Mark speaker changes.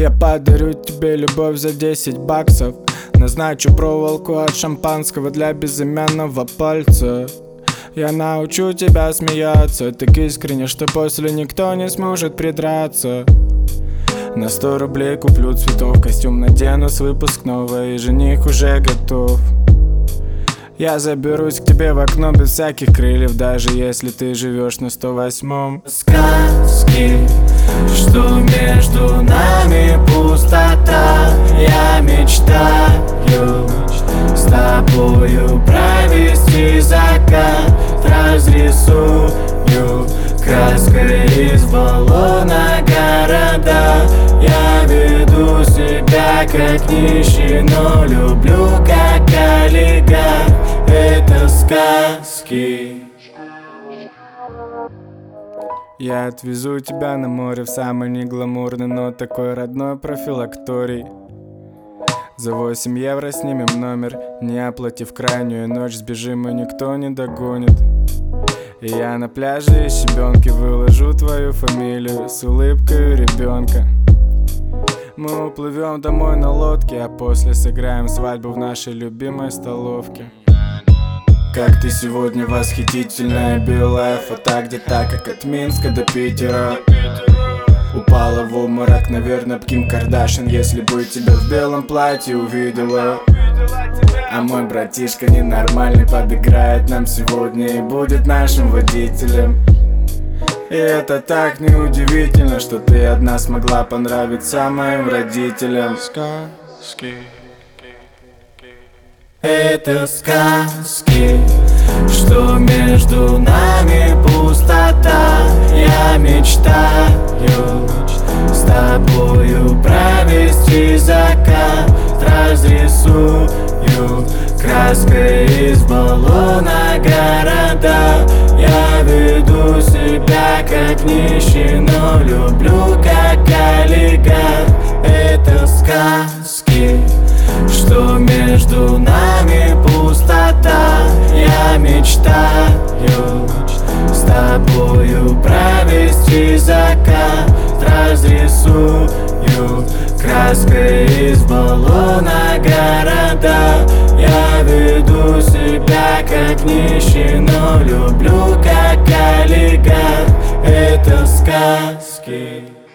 Speaker 1: Я подарю тебе любовь за 10 баксов. Назначу проволоку от шампанского для безымянного пальца. Я научу тебя смеяться так искренне, что после никто не сможет придраться. На 100 рублей куплю цветов, костюм надену с выпускного, и жених уже готов. Я заберусь к тебе в окно без всяких крыльев, даже если ты живешь на 108-м.
Speaker 2: Сказки, что между нами пустота. Я мечтаю с тобою провести закат. Разрисую краской из баллона города. Я веду себя как нищий, но люблю как олигарх. Это сказки.
Speaker 1: Я отвезу тебя на море в самый негламурный, но такой родной профилакторий. За 8 евро снимем номер, не оплатив крайнюю ночь, сбежим и никто не догонит. И я на пляже из щебенки выложу твою фамилию с улыбкой ребенка. Мы уплывем домой на лодке, а после сыграем свадьбу в нашей любимой столовке. Как ты сегодня восхитительная, белая фото где-то, как от Минска до Питера. Упала в обморок, наверное, Ким Кардашьян, если бы тебя в белом платье увидела. А мой братишка ненормальный подыграет нам сегодня и будет нашим водителем. И это так неудивительно, что ты одна смогла понравиться моим родителям. Сказки.
Speaker 2: Это сказки, что между нами пустота. Я мечтаю с тобою провести закат. Разрисую краской из баллона города. Я веду себя как нищий, но люблю как олигарх. Это сказки, что между нами пустота. Я мечтаю с тобою провести закат. Разрисую краской из баллона города. Я веду себя как нищий, но люблю как олигарх. Это сказки.